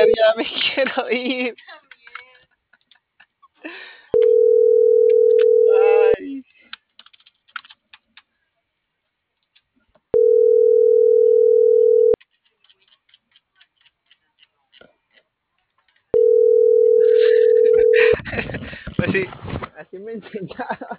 ver, ya me quiero ir. Ay. Pues sí, así me enseñaron.